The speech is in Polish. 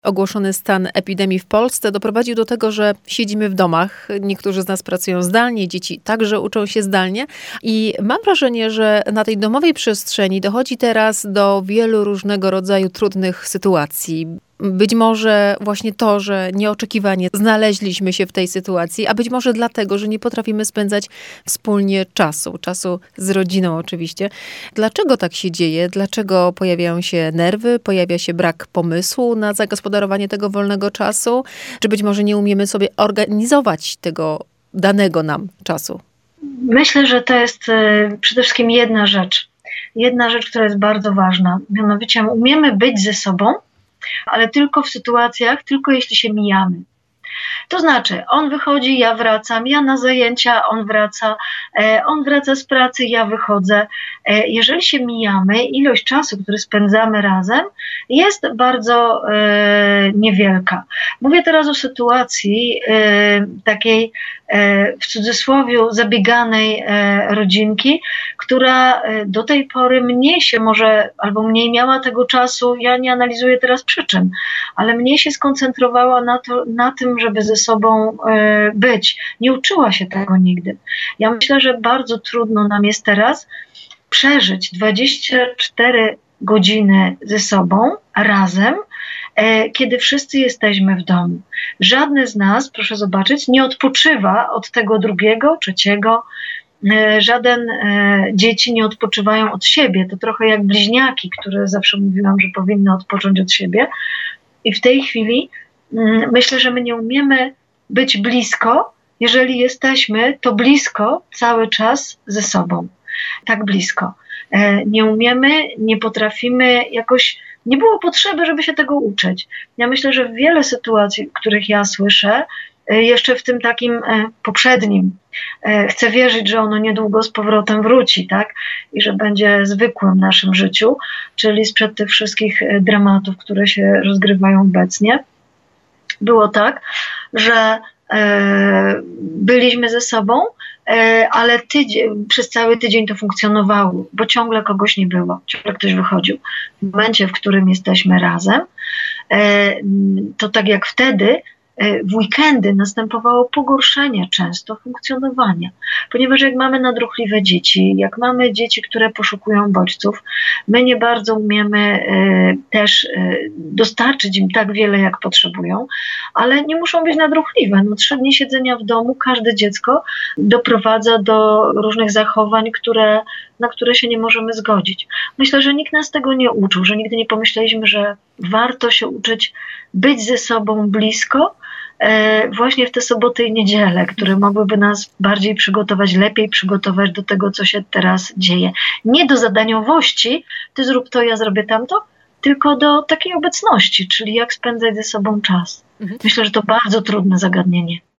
Ogłoszony stan epidemii w Polsce doprowadził do tego, że siedzimy w domach. Niektórzy z nas pracują zdalnie, dzieci także uczą się zdalnie i mam wrażenie, że na tej domowej przestrzeni dochodzi teraz do wielu różnego rodzaju trudnych sytuacji. Być może właśnie to, że nieoczekiwanie znaleźliśmy się w tej sytuacji, a być może dlatego, że nie potrafimy spędzać wspólnie czasu z rodziną oczywiście. Dlaczego tak się dzieje? Dlaczego pojawiają się nerwy, pojawia się brak pomysłu na zagospodarowanie tego wolnego czasu? Czy być może nie umiemy sobie organizować tego danego nam czasu? Myślę, że to jest przede wszystkim jedna rzecz. Jedna rzecz, która jest bardzo ważna. Mianowicie umiemy być ze sobą, ale tylko w sytuacjach, tylko jeśli się mijamy. To znaczy, on wychodzi, ja wracam, ja na zajęcia, on wraca z pracy, ja wychodzę. Jeżeli się mijamy, ilość czasu, który spędzamy razem, jest bardzo niewielka. Mówię teraz o sytuacji takiej w cudzysłowie zabieganej rodzinki, która do tej pory mniej się może, albo mniej miała tego czasu, ja nie analizuję teraz przyczyn, ale mniej się skoncentrowała na tym, żeby ze sobą być. Nie uczyła się tego nigdy. Ja myślę, że bardzo trudno nam jest teraz przeżyć 24 godziny ze sobą razem, kiedy wszyscy jesteśmy w domu. Żadne z nas, proszę zobaczyć, nie odpoczywa od tego drugiego, trzeciego. Żaden dzieci nie odpoczywają od siebie. To trochę jak bliźniaki, które zawsze mówiłam, że powinny odpocząć od siebie. I w tej chwili myślę, że my nie umiemy być blisko, jeżeli jesteśmy to blisko cały czas ze sobą. Tak blisko. Nie umiemy, nie potrafimy jakoś, nie było potrzeby, żeby się tego uczyć. Ja myślę, że wiele sytuacji, których ja słyszę, jeszcze w tym takim poprzednim, chcę wierzyć, że ono niedługo z powrotem wróci, tak? I że będzie zwykłym w naszym życiu, czyli sprzed tych wszystkich dramatów, które się rozgrywają obecnie. Było tak, że byliśmy ze sobą, ale przez cały tydzień to funkcjonowało, bo ciągle kogoś nie było, ciągle ktoś wychodził. W momencie, w którym jesteśmy razem, to tak jak wtedy, w weekendy następowało pogorszenie często funkcjonowania, ponieważ jak mamy nadruchliwe dzieci, jak mamy dzieci, które poszukują bodźców, my nie bardzo umiemy też dostarczyć im tak wiele, jak potrzebują, ale nie muszą być nadruchliwe. 3 dni siedzenia w domu każde dziecko doprowadza do różnych zachowań, na które się nie możemy zgodzić. Myślę, że nikt nas tego nie uczył, że nigdy nie pomyśleliśmy, że warto się uczyć być ze sobą blisko, właśnie w te soboty i niedziele, które mogłyby nas bardziej przygotować, lepiej przygotować do tego, co się teraz dzieje. Nie do zadaniowości, ty zrób to, ja zrobię tamto, tylko do takiej obecności, czyli jak spędzać ze sobą czas. Myślę, że to bardzo trudne zagadnienie.